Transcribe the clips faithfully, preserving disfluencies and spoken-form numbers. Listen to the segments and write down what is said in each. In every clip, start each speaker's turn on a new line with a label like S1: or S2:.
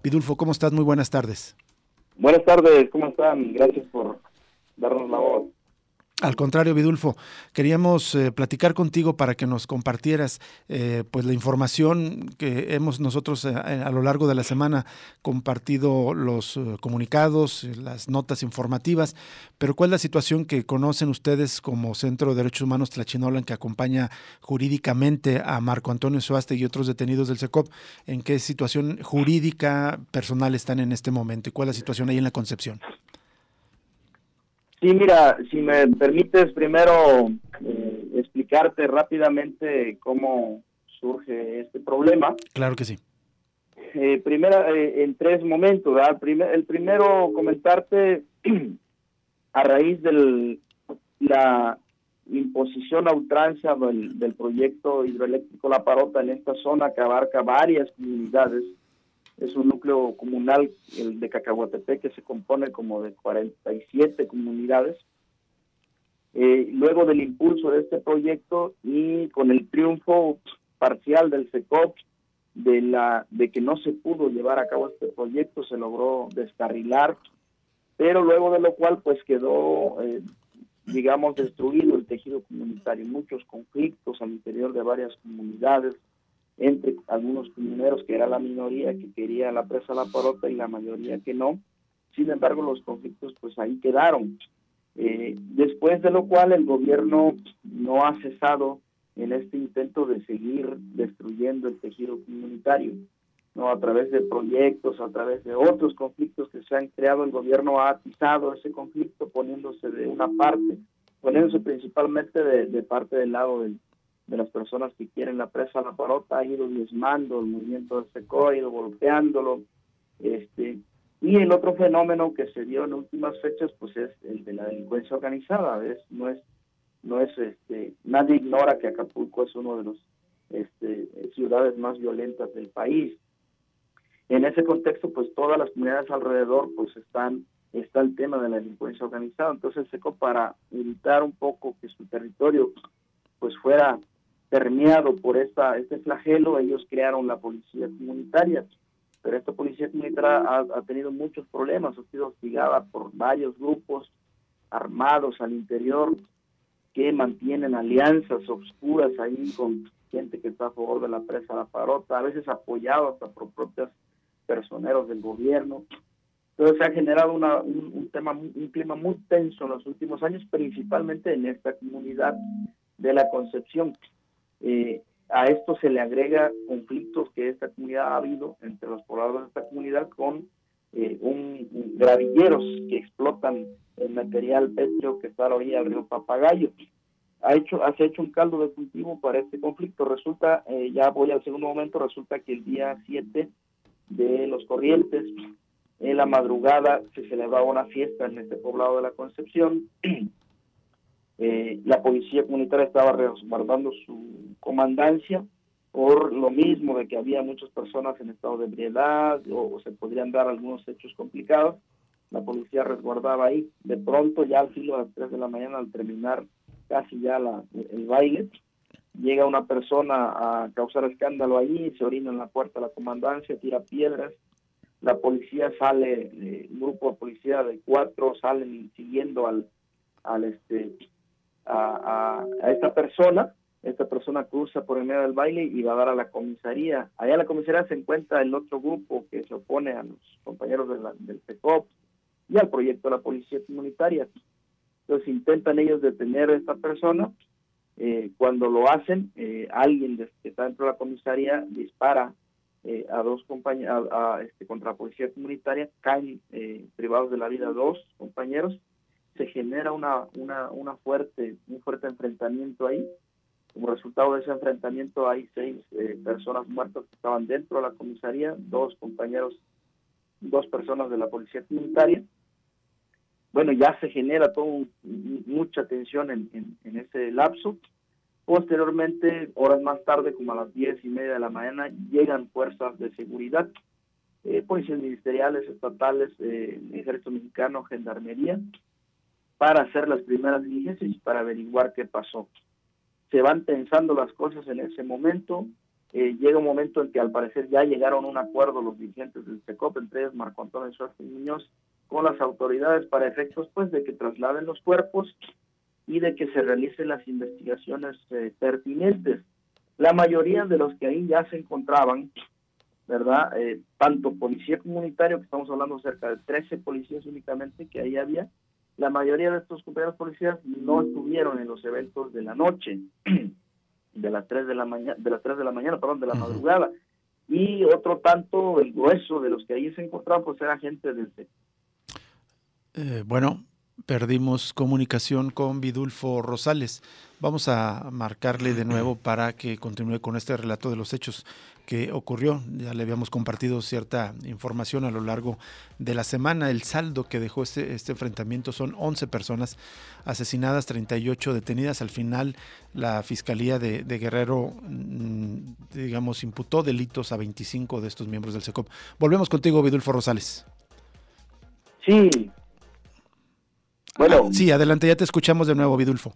S1: Vidulfo, ¿cómo estás? Muy buenas tardes.
S2: Buenas tardes, ¿cómo están? Gracias por darnos la voz.
S1: Al contrario, Vidulfo, queríamos eh, platicar contigo para que nos compartieras eh, pues la información que hemos nosotros eh, a lo largo de la semana compartido, los eh, comunicados, las notas informativas, pero ¿cuál es la situación que conocen ustedes como Centro de Derechos Humanos Tlachinolan, que acompaña jurídicamente a Marco Antonio Soaste y otros detenidos del SECOP? ¿En qué situación jurídica personal están en este momento y cuál es la situación ahí en la Concepción?
S2: Sí, mira, si me permites primero eh, explicarte rápidamente cómo surge este problema.
S1: Claro que sí.
S2: Eh, primera, eh, en tres momentos, ¿verdad? Primer, el primero, comentarte a raíz de la imposición a ultranza del, del proyecto hidroeléctrico La Parota en esta zona que abarca varias comunidades. Es un núcleo comunal, el de Cacahuatepec, que se compone como de cuarenta y siete comunidades. Eh, luego del impulso de este proyecto y con el triunfo parcial del SECOP de, la, de que no se pudo llevar a cabo este proyecto, se logró descarrilar, pero luego de lo cual pues quedó, eh, digamos, destruido el tejido comunitario, muchos conflictos al interior de varias comunidades, entre algunos comuneros que era la minoría que quería la presa La Parota y la mayoría que no. Sin embargo, los conflictos pues ahí quedaron. Eh, después de lo cual el gobierno no ha cesado en este intento de seguir destruyendo el tejido comunitario, ¿no? A través de proyectos, a través de otros conflictos que se han creado, el gobierno ha atizado ese conflicto poniéndose de una parte, poniéndose principalmente de, de parte del lado del de las personas que quieren la presa La Parota, ha ido diezmando el movimiento del SECOP, ha ido golpeándolo. Este, y el otro fenómeno que se dio en últimas fechas, pues es el de la delincuencia organizada. Es, no es, no es, este, nadie ignora que Acapulco es uno de los este, ciudades más violentas del país. En ese contexto, pues todas las comunidades alrededor, pues están, está el tema de la delincuencia organizada. Entonces el SECOP, para evitar un poco que su territorio pues fuera permeado por esta este flagelo, ellos crearon la policía comunitaria, pero esta policía comunitaria ha, ha tenido muchos problemas, ha sido hostigada por varios grupos armados al interior que mantienen alianzas oscuras ahí con gente que está a favor de la presa La Parota, a veces apoyado hasta por propios personeros del gobierno. Entonces se ha generado una, un, un tema, un clima muy tenso en los últimos años, principalmente en esta comunidad de la Concepción. Eh, a esto se le agrega conflictos que esta comunidad ha habido entre los pobladores de esta comunidad con eh, un, un gravilleros que explotan el material pétreo que está a la orilla del río Papagayo. Ha hecho, ha hecho un caldo de cultivo para este conflicto. Resulta, eh, ya voy al segundo momento, resulta que el día siete de los Corrientes, en la madrugada, se celebraba una fiesta en este poblado de la Concepción. Eh, la policía comunitaria estaba resguardando su comandancia por lo mismo de que había muchas personas en estado de ebriedad o, o se podrían dar algunos hechos complicados. La policía resguardaba ahí. De pronto, ya al filo de las tres de la mañana, al terminar casi ya la, el baile, llega una persona a causar escándalo ahí, se orina en la puerta de la comandancia, tira piedras. La policía sale, eh, un grupo de policía de cuatro salen siguiendo al, al este A, a, a esta persona. Esta persona cruza por el medio del baile y va a dar a la comisaría. Allá en la comisaría se encuentra el otro grupo que se opone a los compañeros de la, del SECOP y al proyecto de la policía comunitaria. Entonces intentan ellos detener a esta persona. Eh, cuando lo hacen, eh, alguien que está dentro de la comisaría dispara eh, a dos compañeros a, a, este, contra la policía comunitaria, caen eh, privados de la vida dos compañeros. Se genera una, una, una fuerte, un fuerte enfrentamiento ahí. Como resultado de ese enfrentamiento hay seis eh, personas muertas que estaban dentro de la comisaría, dos compañeros, dos personas de la policía comunitaria. Bueno, ya se genera todo un, mucha tensión en, en, en ese lapso. Posteriormente, horas más tarde, como a las diez y media de la mañana, llegan fuerzas de seguridad, eh, policías ministeriales, estatales, eh, Ejército Mexicano, Gendarmería, para hacer las primeras diligencias y para averiguar qué pasó. Se van tensando las cosas en ese momento, eh, llega un momento en que al parecer ya llegaron a un acuerdo los dirigentes del SECOP, entre ellos Marco Antonio Suárez Muñoz, con las autoridades para efectos pues de que trasladen los cuerpos y de que se realicen las investigaciones eh, pertinentes. La mayoría de los que ahí ya se encontraban, ¿verdad? Eh, tanto policía comunitario, que estamos hablando cerca de trece policías únicamente que ahí había, la mayoría de estos compañeros policías no estuvieron en los eventos de la noche, de las tres de la mañana, de las tres de la mañana, perdón, de la
S1: Uh-huh.
S2: madrugada. Y otro tanto, el grueso de los que ahí se encontraban, pues era gente del C E P.
S1: Eh, bueno, perdimos comunicación con Vidulfo Rosales. Vamos a marcarle de nuevo para que continúe con este relato de los hechos que ocurrió. Ya le habíamos compartido cierta información a lo largo de la semana. El saldo que dejó este, este enfrentamiento son once personas asesinadas, treinta y ocho detenidas. Al final, la Fiscalía de, de Guerrero, digamos, imputó delitos a veinticinco de estos miembros del SECOP. Volvemos contigo, Vidulfo Rosales.
S2: Sí. Bueno,
S1: ah, sí, adelante, ya te escuchamos de nuevo, Vidulfo.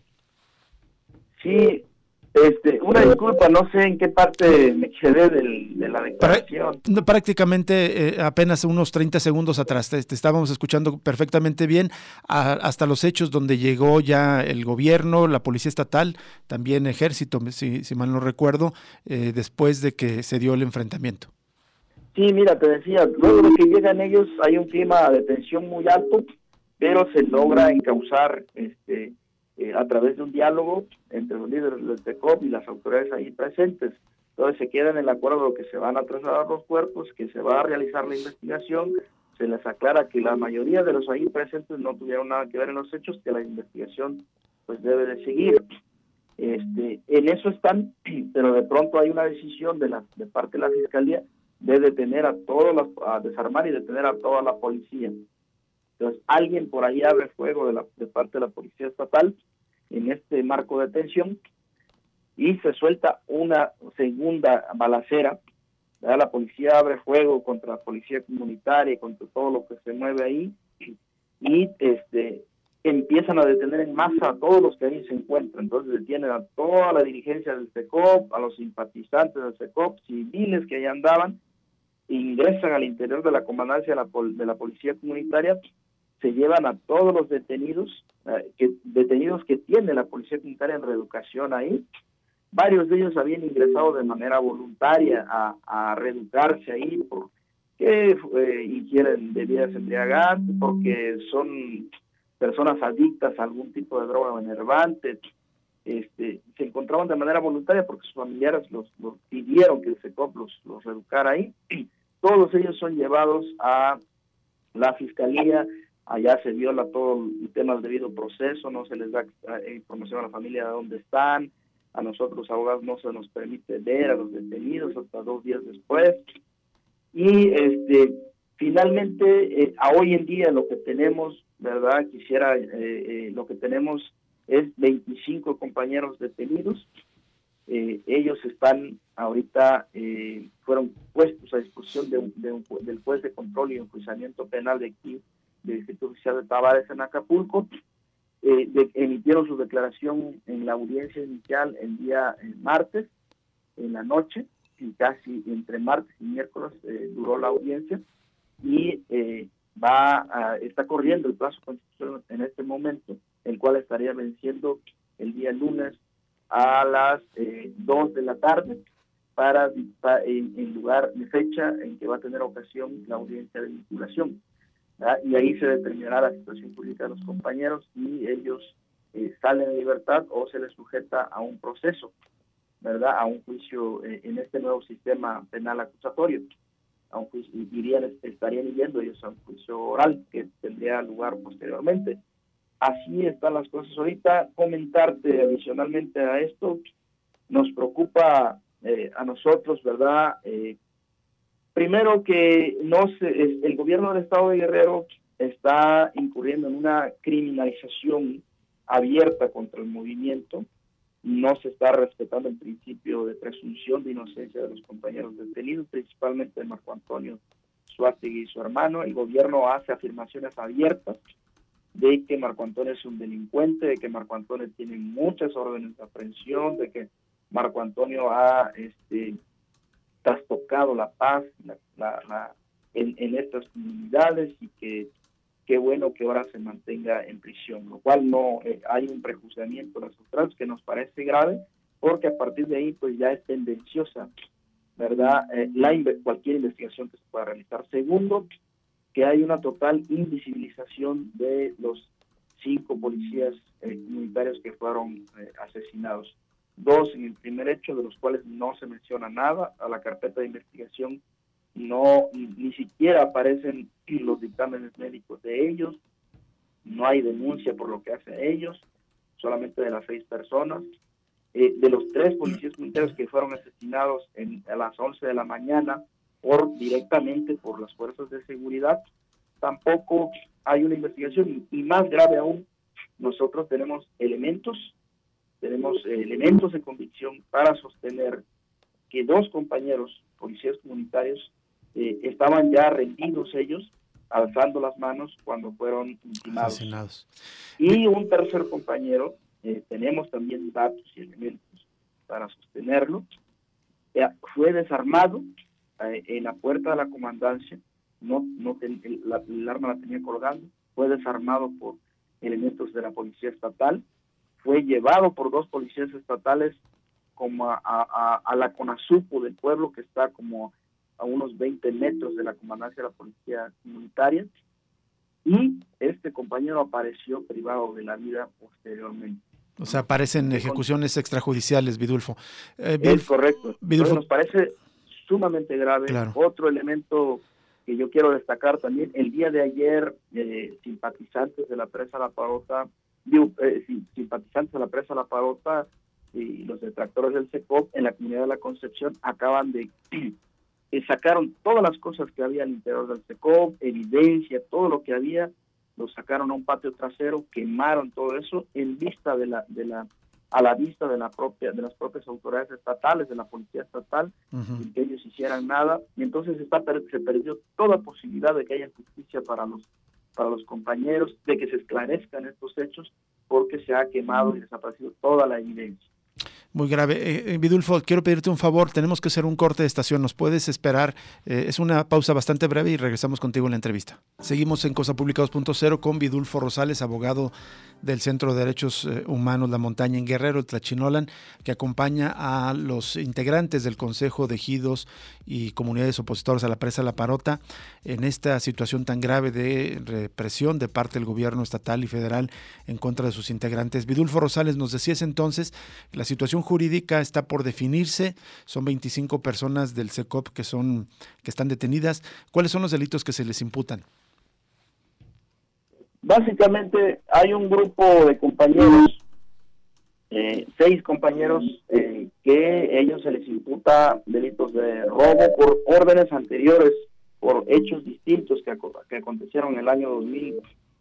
S2: Sí, este, una disculpa, no sé en qué parte me quedé del, de la declaración.
S1: Prá- prácticamente eh, apenas unos treinta segundos atrás, te, te estábamos escuchando perfectamente bien, a, hasta los hechos donde llegó ya el gobierno, la policía estatal, también ejército, si, si mal no recuerdo, eh, después de que se dio el enfrentamiento.
S2: Sí, mira, te decía, luego de que llegan ellos hay un clima de tensión muy alto, pero se logra encauzar este, eh, a través de un diálogo entre los líderes del SECOP y las autoridades ahí presentes. Entonces se queda en el acuerdo que se van a trasladar los cuerpos, que se va a realizar la investigación, se les aclara que la mayoría de los ahí presentes no tuvieron nada que ver en los hechos, que la investigación pues debe de seguir. Este, en eso están, pero de pronto hay una decisión de la de parte de la Fiscalía de detener a todos los, a desarmar y detener a toda la policía. Entonces, alguien por ahí abre fuego de, la, de parte de la Policía Estatal en este marco de tensión y se suelta una segunda balacera. ¿Verdad? La policía abre fuego contra la policía comunitaria y contra todo lo que se mueve ahí y este empiezan a detener en masa a todos los que ahí se encuentran. Entonces detienen a toda la dirigencia del SECOP, a los simpatizantes del SECOP, civiles que ahí andaban, ingresan al interior de la comandancia de la, pol de la policía comunitaria, se llevan a todos los detenidos, eh, que, detenidos que tiene la policía comunitaria en reeducación ahí. Varios de ellos habían ingresado de manera voluntaria a, a reeducarse ahí porque eh, ingieren bebidas embriagantes, porque son personas adictas a algún tipo de droga o enervante. Este, se encontraban de manera voluntaria porque sus familiares los, los pidieron que el SECOP los, los reeducara ahí. Todos ellos son llevados a la Fiscalía. Allá se viola todo el tema del debido proceso, no se les da eh, información a la familia de dónde están, a nosotros los abogados no se nos permite ver a los detenidos hasta dos días después, y este finalmente eh, a hoy en día lo que tenemos, ¿verdad? Quisiera, eh, eh, lo que tenemos es veinticinco compañeros detenidos. Eh, ellos están ahorita, eh, fueron puestos a disposición de un, de un, del juez de control y enjuiciamiento penal de aquí, del Distrito Judicial de Tavares en Acapulco. Eh, de, emitieron su declaración en la audiencia inicial el día el martes, en la noche, y casi entre martes y miércoles eh, duró la audiencia, y eh, va a, está corriendo el plazo constitucional en este momento, el cual estaría venciendo el día lunes a las eh, dos de la tarde, para, para en, en lugar de fecha en que va a tener ocasión la audiencia de vinculación. ¿verdad? Y ahí se determinará la situación jurídica de los compañeros y ellos eh, salen en libertad o se les sujeta a un proceso, ¿verdad? A un juicio eh, en este nuevo sistema penal acusatorio. A un juicio, irían, estarían yendo ellos a un juicio oral que tendría lugar posteriormente. Así están las cosas ahorita. Comentarte adicionalmente a esto, nos preocupa eh, a nosotros, ¿verdad? Eh, Primero que no se, el gobierno del estado de Guerrero está incurriendo en una criminalización abierta contra el movimiento. No se está respetando el principio de presunción de inocencia de los compañeros detenidos, principalmente de Marco Antonio Suártegui y su hermano. El gobierno hace afirmaciones abiertas de que Marco Antonio es un delincuente, de que Marco Antonio tiene muchas órdenes de aprehensión, de que Marco Antonio ha... este trastocado la paz la, la, la, en, en estas comunidades, y que qué bueno que ahora se mantenga en prisión, lo cual no eh, hay un prejuzgamiento de nosotros que nos parece grave, porque a partir de ahí pues ya es tendenciosa, ¿verdad? Eh, la cualquier investigación que se pueda realizar. Segundo, que hay una total invisibilización de los cinco policías eh, comunitarios que fueron eh, asesinados. Dos en el primer hecho, de los cuales no se menciona nada. A la carpeta de investigación no, ni, ni siquiera aparecen los dictámenes médicos de ellos, no hay denuncia por lo que hacen ellos, solamente de las seis personas. Eh, de los tres policías comunitarios que fueron asesinados en, a las once de la mañana por directamente por las fuerzas de seguridad, tampoco hay una investigación. Y, y más grave aún, nosotros tenemos elementos, tenemos eh, elementos de convicción para sostener que dos compañeros policías comunitarios eh, estaban ya rendidos ellos, alzando las manos cuando fueron intimados.
S1: Asesinados.
S2: Y un tercer compañero, eh, tenemos también datos y elementos para sostenerlo, eh, fue desarmado eh, en la puerta de la comandancia, no, no ten, el, la, el arma la tenía colgando, fue desarmado por elementos de la policía estatal, fue llevado por dos policías estatales como a, a, a la CONASUPO del pueblo, que está como a unos veinte metros de la comandancia de la policía comunitaria, y este compañero apareció privado de la vida posteriormente.
S1: O sea, aparecen ejecuciones extrajudiciales, Vidulfo. Eh,
S2: Vidulfo. Es correcto.
S1: Vidulfo.
S2: Entonces nos parece sumamente grave.
S1: Claro.
S2: Otro elemento que yo quiero destacar también, el día de ayer, eh, simpatizantes de la presa La Parota, digo, eh, simpatizantes de la presa La Parota y los detractores del SECOP en la comunidad de La Concepción acaban de eh, sacaron todas las cosas que había al interior del SECOP, evidencia, todo lo que había, lo sacaron a un patio trasero, quemaron todo eso en vista de la de la a la vista de la propia de las propias autoridades estatales, de la policía estatal, uh-huh. sin que ellos hicieran nada, y entonces está se perdió toda posibilidad de que haya justicia para los para los compañeros, de que se esclarezcan estos hechos, porque se ha quemado y desaparecido toda la evidencia.
S1: Muy grave. Eh, Vidulfo, quiero pedirte un favor, tenemos que hacer un corte de estación, ¿nos puedes esperar? Eh, es una pausa bastante breve y regresamos contigo en la entrevista. Seguimos en Cosa Pública dos punto cero con Vidulfo Rosales, abogado del Centro de Derechos Humanos La Montaña en Guerrero, el Tlachinolan, que acompaña a los integrantes del Consejo de Ejidos y comunidades opositoras a la presa La Parota en esta situación tan grave de represión de parte del gobierno estatal y federal en contra de sus integrantes. Vidulfo Rosales, nos decías entonces, la situación jurídica está por definirse, son veinticinco personas del SECOP que son que están detenidas. ¿Cuáles son los delitos que se les imputan?
S2: Básicamente hay un grupo de compañeros, eh, seis compañeros, eh, que ellos se les imputa delitos de robo por órdenes anteriores, por hechos distintos que, que acontecieron en el año dos mil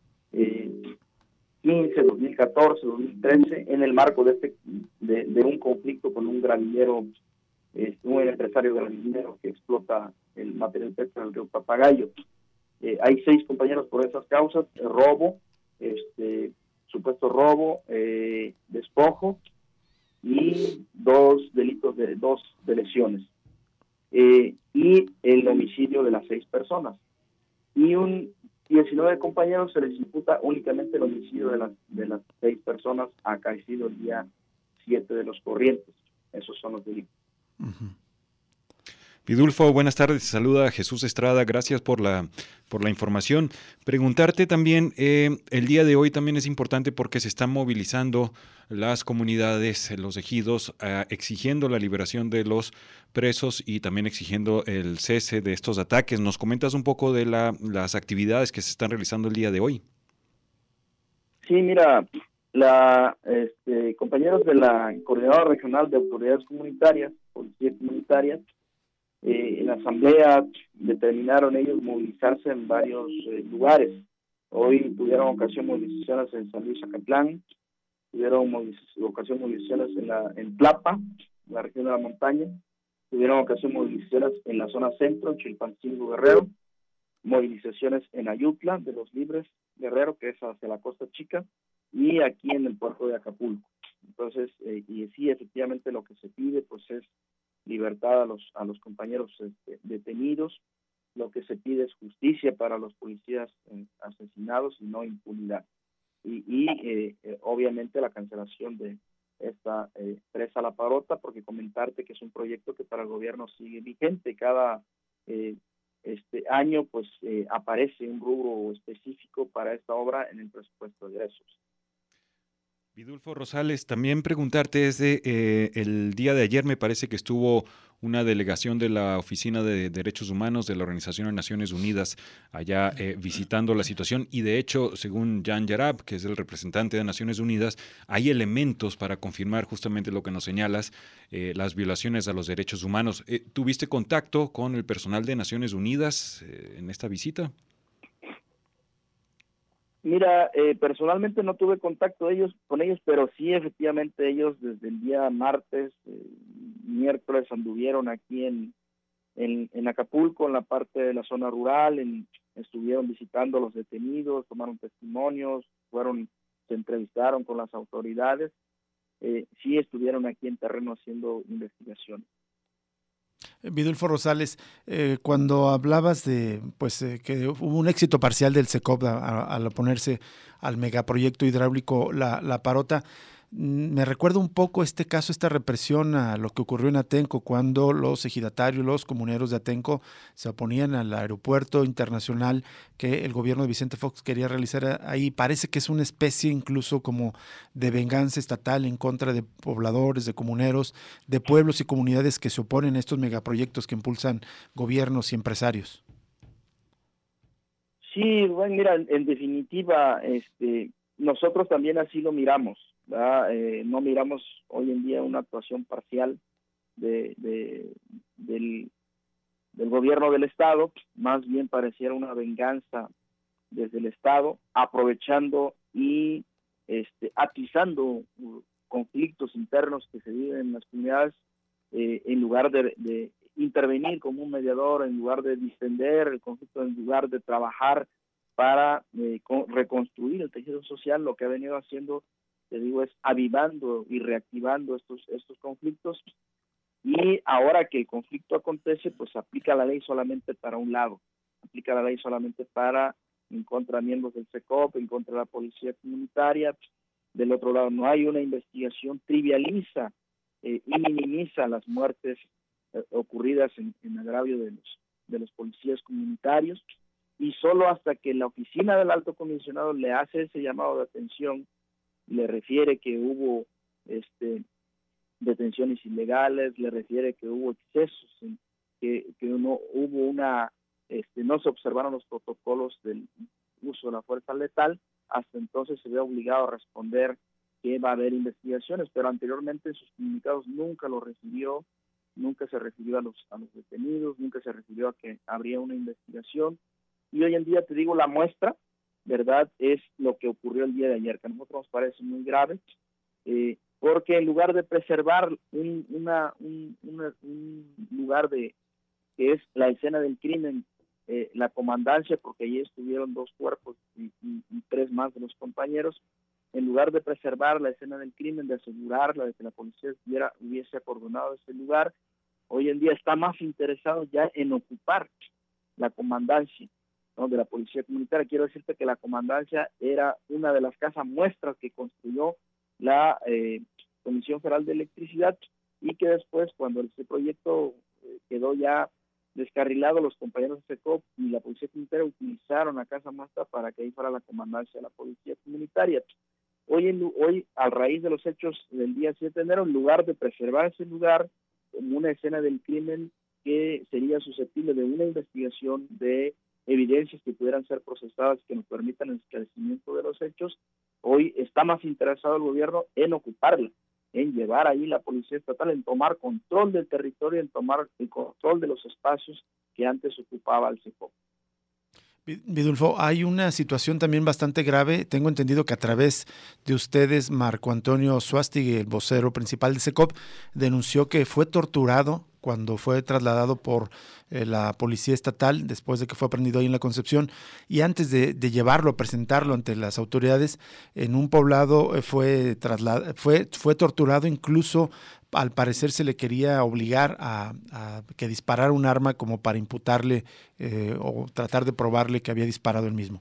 S2: quince, dos mil catorce, dos mil trece, en el marco de este de, de un conflicto con un granjero, eh, un empresario granjero que explota el material petro del río Papagayo. Eh, hay seis compañeros por esas causas: eh, robo, este, supuesto robo, eh, despojo y dos delitos de dos de lesiones, eh, y el homicidio de las seis personas. Y un diecinueve compañeros se les imputa únicamente el homicidio de las de las seis personas acaecido el día siete de los corrientes. Esos son los delitos.
S3: Uh-huh. Vidulfo, buenas tardes, te saluda Jesús Estrada, gracias por la por la información. Preguntarte también, eh, el día de hoy también es importante porque se están movilizando las comunidades, los ejidos, eh, exigiendo la liberación de los presos y también exigiendo el cese de estos ataques. ¿Nos comentas un poco de la, las actividades que se están realizando el día de hoy?
S2: Sí, mira, la este, compañeros de la Coordinadora Regional de Autoridades Comunitarias, Policías Comunitarias, Eh, en la asamblea determinaron ellos movilizarse en varios eh, lugares. Hoy tuvieron ocasión movilizaciones en San Luis Acatlán, tuvieron moviliz- ocasión movilizaciones en, la, en Tlapa, en la región de la montaña, tuvieron ocasión movilizaciones en la zona centro, en Chilpancingo, Guerrero, movilizaciones en Ayutla, de los Libres, Guerrero, que es hacia la Costa Chica, y aquí en el puerto de Acapulco. Entonces, eh, y sí, efectivamente lo que se pide pues es libertad a los, a los compañeros este, detenidos. Lo que se pide es justicia para los policías eh, asesinados y no impunidad. Y, y eh, eh, obviamente la cancelación de esta eh, presa La Parota, porque comentarte que es un proyecto que para el gobierno sigue vigente. Cada eh, este año pues eh, aparece un rubro específico para esta obra en el presupuesto de egresos.
S3: Vidulfo Rosales, también preguntarte desde eh, el día de ayer me parece que estuvo una delegación de la Oficina de Derechos Humanos de la Organización de Naciones Unidas allá eh, visitando la situación y de hecho, según Jan Yarab, que es el representante de Naciones Unidas, hay elementos para confirmar justamente lo que nos señalas, eh, las violaciones a los derechos humanos. Eh, ¿Tuviste contacto con el personal de Naciones Unidas eh, en esta visita?
S2: Mira, eh, personalmente no tuve contacto de ellos, con ellos, pero sí, efectivamente, ellos desde el día martes, eh, miércoles, anduvieron aquí en, en, en Acapulco, en la parte de la zona rural, en, estuvieron visitando a los detenidos, tomaron testimonios, fueron, se entrevistaron con las autoridades, eh, sí estuvieron aquí en terreno haciendo investigaciones.
S1: Vidulfo Rosales, eh, cuando hablabas de pues eh, que hubo un éxito parcial del SECOP al oponerse al megaproyecto hidráulico La, La Parota, me recuerda un poco este caso, esta represión a lo que ocurrió en Atenco, cuando los ejidatarios, los comuneros de Atenco se oponían al aeropuerto internacional que el gobierno de Vicente Fox quería realizar ahí. Parece que es una especie incluso como de venganza estatal en contra de pobladores, de comuneros, de pueblos y comunidades que se oponen a estos megaproyectos que impulsan gobiernos y empresarios.
S2: Sí, bueno, mira, en definitiva, este, nosotros también así lo miramos. Eh, no miramos hoy en día una actuación parcial de, de, del, del gobierno del Estado, más bien pareciera una venganza desde el Estado, aprovechando y este, atizando conflictos internos que se viven en las comunidades, eh, en lugar de, de intervenir como un mediador, en lugar de distender el conflicto, en lugar de trabajar para eh, con, reconstruir el tejido social. Lo que ha venido haciendo, te digo, es avivando y reactivando estos, estos conflictos, y ahora que el conflicto acontece, pues aplica la ley solamente para un lado, aplica la ley solamente para, en contra de miembros del SECOP, en contra de la policía comunitaria. Del otro lado no hay una investigación, trivializa eh, y minimiza las muertes eh, ocurridas en, en agravio de los, de los policías comunitarios, y solo hasta que la oficina del alto comisionado le hace ese llamado de atención, le refiere que hubo este, detenciones ilegales, le refiere que hubo excesos, en, que, que no hubo una, este, no se observaron los protocolos del uso de la fuerza letal, hasta entonces se ve obligado a responder que va a haber investigaciones, pero anteriormente en sus comunicados nunca lo recibió, nunca se refirió a los, a los detenidos, nunca se refirió a que habría una investigación, y hoy en día, te digo, la muestra, ¿verdad?, es lo que ocurrió el día de ayer, que a nosotros nos parece muy grave, eh, porque en lugar de preservar un, una, un, una, un lugar de que es la escena del crimen, eh, la comandancia, porque allí estuvieron dos cuerpos y, y, y tres más de los compañeros, en lugar de preservar la escena del crimen, de asegurarla, de que la policía hubiera, hubiese acordonado ese lugar, hoy en día está más interesado ya en ocupar la comandancia, ¿no?, de la policía comunitaria. Quiero decirte que la comandancia era una de las casas muestras que construyó la eh, Comisión Federal de Electricidad, y que después, cuando este proyecto eh, quedó ya descarrilado, los compañeros de SECOP y la policía comunitaria utilizaron la casa muestra para que ahí fuera la comandancia de la policía comunitaria. Hoy, en, hoy a raíz de los hechos del día siete de enero, en lugar de preservar ese lugar como una escena del crimen que sería susceptible de una investigación, de evidencias que pudieran ser procesadas que nos permitan el esclarecimiento de los hechos, hoy está más interesado el gobierno en ocuparla, en llevar ahí la policía estatal, en tomar control del territorio, en tomar el control de los espacios que antes ocupaba el SECOP.
S1: Vidulfo, hay una situación también bastante grave. Tengo entendido que a través de ustedes, Marco Antonio Suástegui, el vocero principal de SECOP, denunció que fue torturado cuando fue trasladado por eh, la policía estatal, después de que fue aprendido ahí en la Concepción, y antes de, de llevarlo a presentarlo ante las autoridades, en un poblado eh, fue, traslad- fue, fue torturado, incluso al parecer se le quería obligar a, a que disparara un arma como para imputarle eh, o tratar de probarle que había disparado él mismo.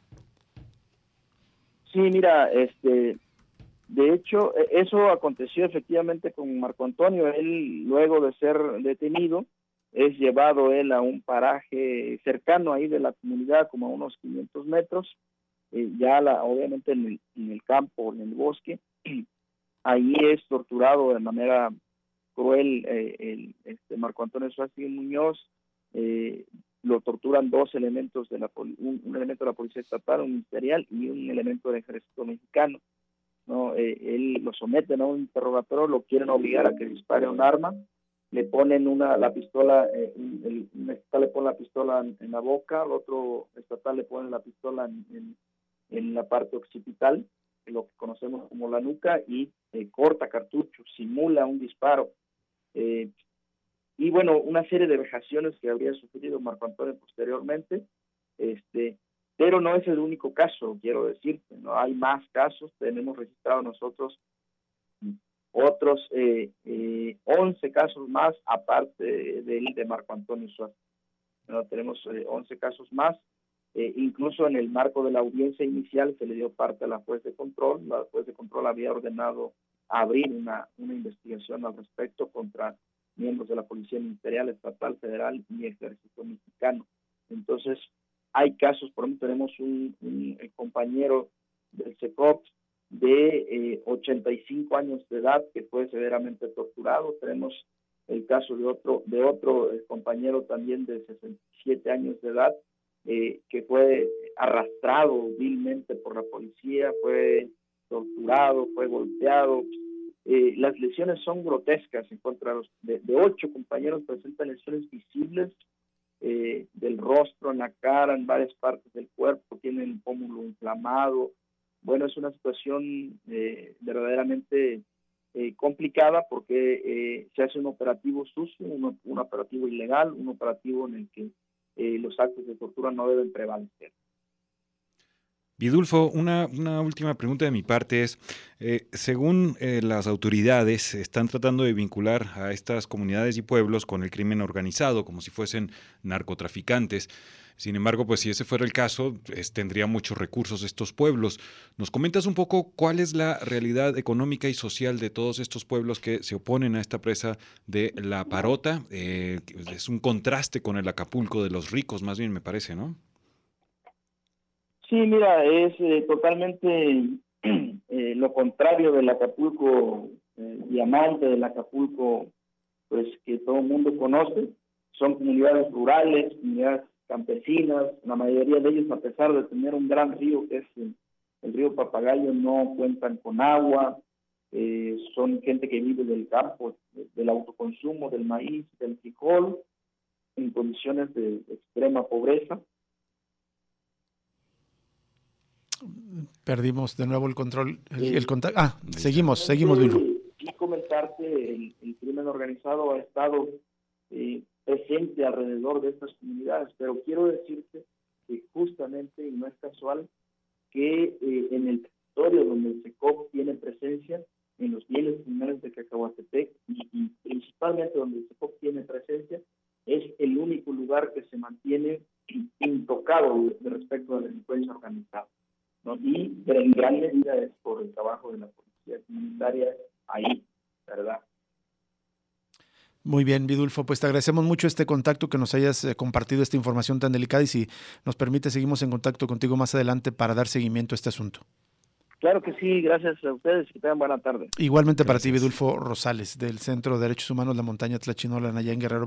S2: Sí, mira, este, de hecho, eso aconteció efectivamente con Marco Antonio. Él, luego de ser detenido, es llevado él a un paraje cercano ahí de la comunidad, como a unos quinientos metros, eh, ya la, obviamente en el, en el campo, en el bosque. Ahí es torturado de manera cruel eh, el, este Marco Antonio Suárez Muñoz. Eh, lo torturan dos elementos de la un, un elemento de la policía estatal, un ministerial y un elemento del ejército mexicano, ¿no? Eh, él lo someten a un interrogatorio, lo quieren obligar a que dispare un arma, le ponen una la pistola, eh, el, un estatal le pone la pistola en, en la boca, el otro estatal le pone la pistola en, en, en la parte occipital, lo que conocemos como la nuca, y eh, corta cartucho, simula un disparo. Eh, y bueno, una serie de vejaciones que habría sufrido Marco Antonio posteriormente, este, pero no es el único caso, quiero decirte, ¿no? Hay más casos, tenemos registrado nosotros otros eh, eh, once casos más, aparte del de, de Marco Antonio Suárez. ¿No? Tenemos eh, once casos más, eh, incluso en el marco de la audiencia inicial se le dio parte a la juez de control. La juez de control había ordenado abrir una, una investigación al respecto contra miembros de la Policía Ministerial, Estatal, Federal y Ejército Mexicano. Entonces, hay casos, por ejemplo, tenemos un, un compañero del SECOP de eh, ochenta y cinco años de edad que fue severamente torturado. Tenemos el caso de otro de otro eh, compañero también de sesenta y siete años de edad eh, que fue arrastrado vilmente por la policía, fue torturado, fue golpeado. Eh, las lesiones son grotescas en contra de, los, de, de ocho compañeros presentan lesiones visibles eh, del rostro, en la cara, en varias partes del cuerpo, tienen el pómulo inflamado. Bueno, es una situación eh, verdaderamente eh, complicada porque eh, se hace un operativo sucio, un, un operativo ilegal, un operativo en el que eh, los actos de tortura no deben prevalecer.
S3: Vidulfo, una, una última pregunta de mi parte es, eh, según eh, las autoridades están tratando de vincular a estas comunidades y pueblos con el crimen organizado, como si fuesen narcotraficantes. Sin embargo, pues si ese fuera el caso, es, tendría muchos recursos estos pueblos. ¿Nos comentas un poco cuál es la realidad económica y social de todos estos pueblos que se oponen a esta presa de La Parota? Eh, es un contraste con el Acapulco de los ricos, más bien me parece, ¿no?
S2: Sí, mira, es eh, totalmente eh, lo contrario del Acapulco eh, diamante, del Acapulco pues que todo el mundo conoce. Son comunidades rurales, comunidades campesinas, la mayoría de ellos, a pesar de tener un gran río que es el, el río Papagayo, no cuentan con agua. Eh, son gente que vive del campo, del autoconsumo, del maíz, del frijol, en condiciones de extrema pobreza.
S1: Perdimos de nuevo el control, el,
S2: Eh,
S1: el contacto. Ah, seguimos, seguimos, Vilfo.
S2: Y comentarte, el, el crimen organizado ha estado eh, presente alrededor de estas comunidades, pero quiero decirte que justamente, y no es casual, que eh, en el territorio donde el SECOP tiene presencia, en los bienes comunales de Cacahuatepec, y, y principalmente donde el SECOP tiene presencia, es el único lugar que se mantiene intocado respecto a la delincuencia organizada, ¿no? Y pero en gran medida es por el trabajo de la policía comunitaria ahí, ¿verdad?
S1: Muy bien, Vidulfo, pues te agradecemos mucho este contacto, que nos hayas eh, compartido esta información tan delicada, y si nos permite seguimos en contacto contigo más adelante para dar seguimiento a este asunto.
S2: Claro que sí, gracias a ustedes, que tengan buena tarde.
S1: Igualmente
S3: Gracias.
S1: Para ti, Vidulfo Rosales, del Centro de Derechos Humanos La Montaña Tlachinolan, allá en Guerrero.